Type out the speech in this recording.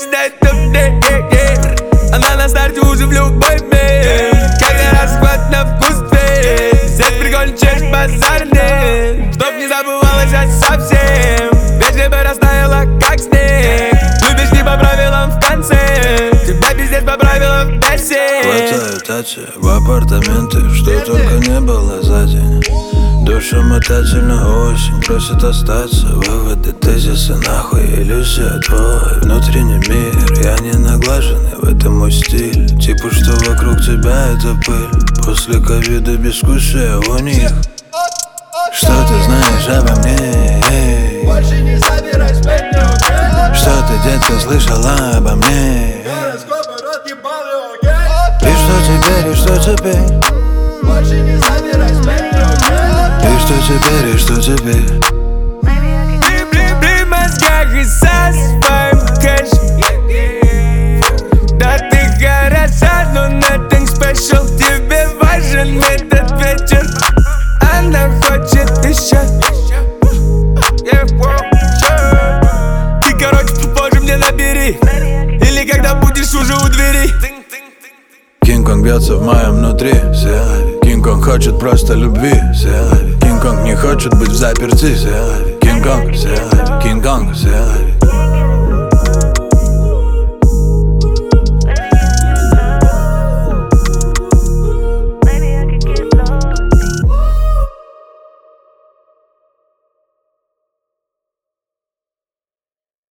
седает топ-д, она на старте уже в любой мир. Когда расхват на вкус твой, здесь прикольный чеш базарный. Чтоб не забывалась я совсем, вечно бы растаяла как снег. Любишь не по правилам в конце, тебя пиздец по правилам в персе. Хватаю тачи в апартаменты, что только не было за день. Душемотательно осень просит остаться. Выводы, тезисы, нахуй иллюзия. Твой внутренний мир, я не наглаженный, в этом мой стиль. Типа, что вокруг тебя это пыль. После ковида дискуссия у них. Что ты знаешь обо мне? Больше не собирай сплетню. Что ты, детка, слышала обо мне? Гороскопы рот ебаный, окей? И что теперь, и что теперь? Больше не собирай сплетню. И что теперь, и что теперь? При мозгах и со своим кэш. Да ты хороша, но nothing special. Тебе важен этот вечер. Она хочет еще. Ты, короче, попозже мне набери. Или когда будешь уже у двери. Кинг-Конг бьется в моем внутри. Кинг-Конг хочет просто любви. Кинг-Конг не хочет быть в заперти. Кинг-Конг, Кинг-Конг,